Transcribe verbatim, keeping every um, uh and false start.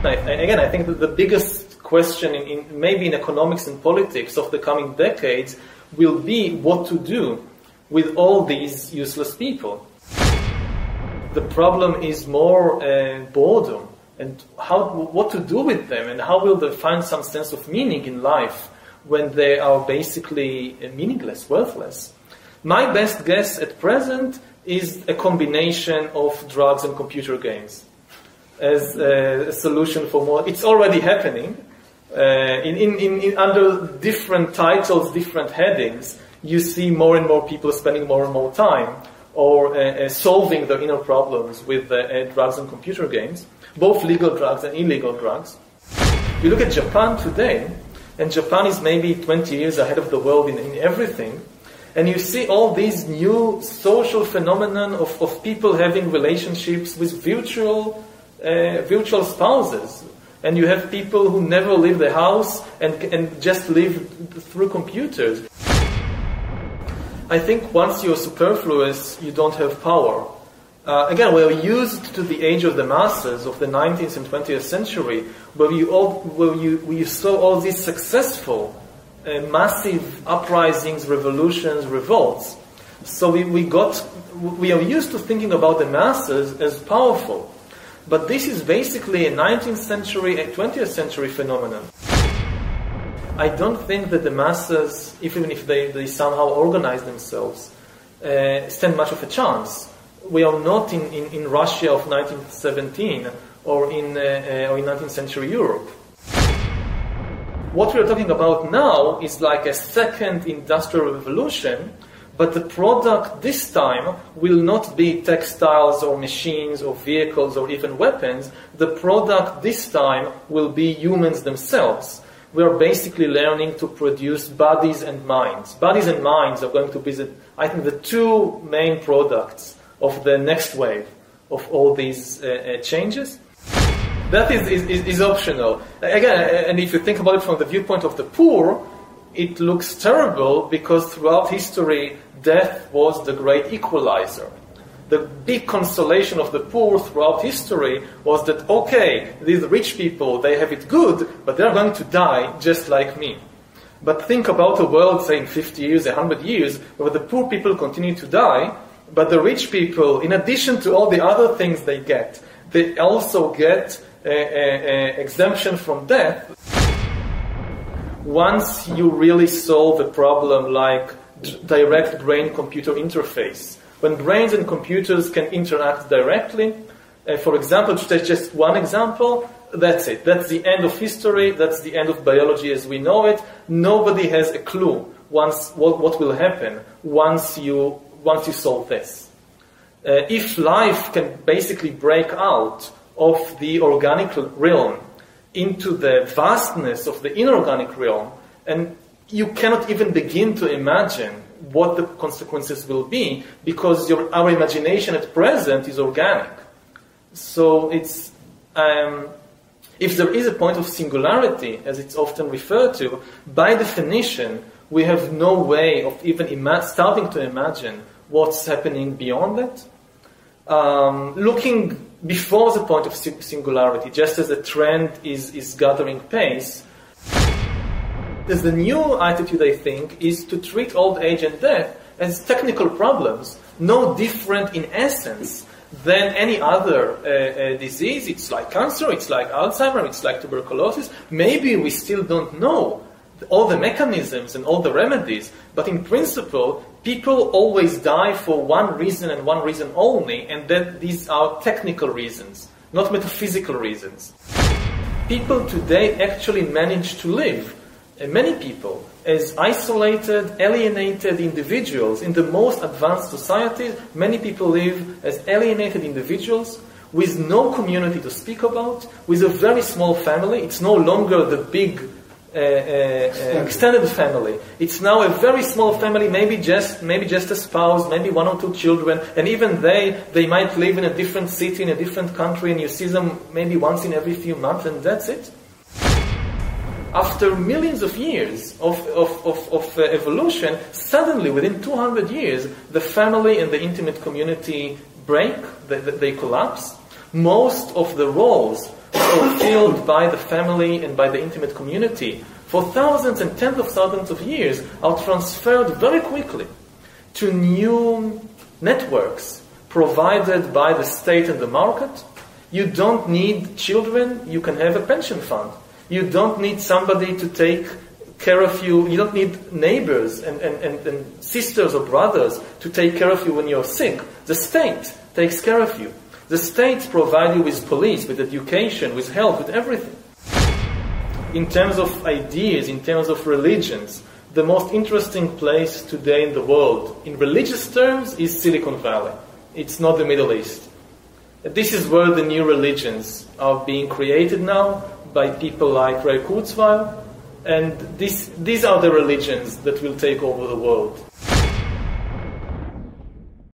I, again, I think that the biggest question in, in maybe in economics and politics of the coming decades will be what to do with all these useless people. The problem is more uh, boredom and how, what to do with them, and how will they find some sense of meaning in life when they are basically meaningless, worthless. My best guess at present is a combination of drugs and computer games as a solution for more. It's already happening. Uh, in, in, in, in under different titles, different headings, you see more and more people spending more and more time or uh, uh, solving their inner problems with uh, uh, drugs and computer games, both legal drugs and illegal drugs. You look at Japan today, and Japan is maybe twenty years ahead of the world in, in everything, and you see all these new social phenomenon of, of people having relationships with virtual uh, virtual spouses. And you have people who never leave the house and, and just live through computers. I think once you're superfluous, you don't have power. Uh, again, we are used to the age of the masses of the nineteenth and twentieth century, where you, all, where you, where you saw all these successful, uh, massive uprisings, revolutions, revolts. So we, we got, we are used to thinking about the masses as powerful. But this is basically a nineteenth century, a twentieth century phenomenon. I don't think that the masses, even if they, they somehow organize themselves, uh, stand much of a chance. We are not in, in, in Russia of nineteen seventeen or in, uh, uh, or in nineteenth century Europe. What we are talking about now is like a second industrial revolution, but the product this time will not be textiles or machines or vehicles or even weapons. The product this time will be humans themselves. We are basically learning to produce bodies and minds. Bodies and minds are going to be, the, I think, the two main products of the next wave of all these uh, uh, changes. That is, is, is optional. Again, and if you think about it from the viewpoint of the poor, it looks terrible because throughout history, death was the great equalizer. The big consolation of the poor throughout history was that, okay, these rich people, they have it good, but they're going to die just like me. But think about a world, say, in fifty years, one hundred years, where the poor people continue to die, but the rich people, in addition to all the other things they get, they also get an exemption from death. Once you really solve a problem like direct brain-computer interface, when brains and computers can interact directly, uh, for example, to take just one example, that's it. That's the end of history. That's the end of biology as we know it. Nobody has a clue once what, what will happen once you once you solve this. Uh, if life can basically break out of the organic realm into the vastness of the inorganic realm, and you cannot even begin to imagine what the consequences will be, because your, our imagination at present is organic. So it's um, if there is a point of singularity, as it's often referred to, by definition, we have no way of even ima- starting to imagine what's happening beyond that. Um, looking before the point of singularity, just as the trend is, is gathering pace, there's the new attitude, I think, is to treat old age and death as technical problems, no different in essence than any other uh, uh, disease. It's like cancer, it's like Alzheimer's, it's like tuberculosis. Maybe we still don't know all the mechanisms and all the remedies, but in principle, people always die for one reason and one reason only, and that these are technical reasons, not metaphysical reasons. People today actually manage to live, and many people, as isolated, alienated individuals. In the most advanced societies, many people live as alienated individuals with no community to speak about, with a very small family. It's no longer the big Uh, uh, uh, extended family. It's now a very small family, maybe just maybe just a spouse, maybe one or two children, and even they they might live in a different city, in a different country, and you see them maybe once in every few months, and that's it. After millions of years of of of, of uh, evolution, suddenly within two hundred years, the family and the intimate community break, they, they collapse. Most of the roles fulfilled by the family and by the intimate community for thousands and tens of thousands of years are transferred very quickly to new networks provided by the state and the market. You don't need children, you can have a pension fund. You don't need somebody to take care of you. You don't need neighbors and, and, and, and sisters or brothers to take care of you when you're sick. The state takes care of you. The state provides you with police, with education, with health, with everything. In terms of ideas, in terms of religions, the most interesting place today in the world, in religious terms, is Silicon Valley. It's not the Middle East. This is where the new religions are being created now by people like Ray Kurzweil, and this, these are the religions that will take over the world.